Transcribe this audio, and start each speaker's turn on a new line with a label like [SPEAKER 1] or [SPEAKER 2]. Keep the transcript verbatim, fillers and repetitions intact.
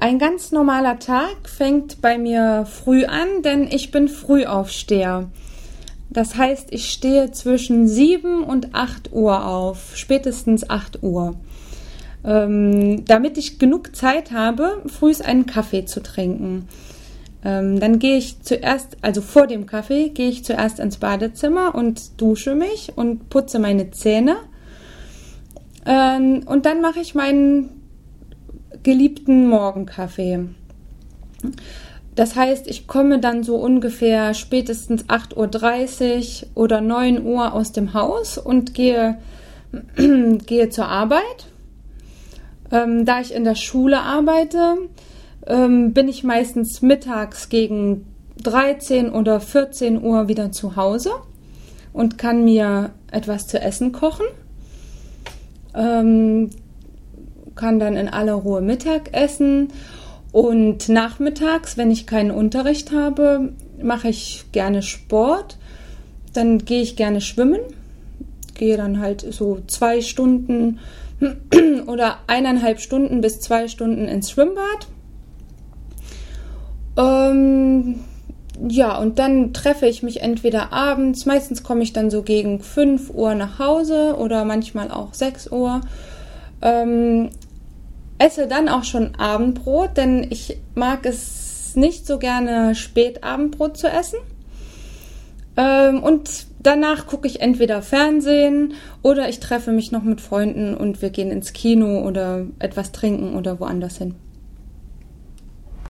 [SPEAKER 1] Ein ganz normaler Tag fängt bei mir früh an, denn ich bin Frühaufsteher. Das heißt, ich stehe zwischen sieben und acht Uhr auf, spätestens acht Uhr, ähm, damit ich genug Zeit habe, frühs einen Kaffee zu trinken. Ähm, dann gehe ich zuerst, also vor dem Kaffee, gehe ich zuerst ins Badezimmer und dusche mich und putze meine Zähne. Ähm, und dann mache ich meinen geliebten Morgenkaffee. Das heißt, ich komme dann so ungefähr spätestens acht Uhr dreißig oder neun Uhr aus dem Haus und gehe, gehe zur Arbeit. Ähm, da ich in der Schule arbeite, ähm, bin ich meistens mittags gegen dreizehn oder vierzehn Uhr wieder zu Hause und kann mir etwas zu essen kochen. Ähm, kann dann in aller Ruhe Mittag essen und nachmittags, wenn ich keinen Unterricht habe, mache ich gerne Sport. Dann gehe ich gerne schwimmen, gehe dann halt so zwei Stunden oder eineinhalb Stunden bis zwei Stunden ins Schwimmbad. Ähm, ja, und dann treffe ich mich entweder abends, meistens komme ich dann so gegen fünf Uhr nach Hause oder manchmal auch sechs Uhr. Ähm, esse dann auch schon Abendbrot, denn ich mag es nicht so gerne, spät Abendbrot zu essen. Ähm, und danach gucke ich entweder Fernsehen oder ich treffe mich noch mit Freunden und wir gehen ins Kino oder etwas trinken oder woanders hin.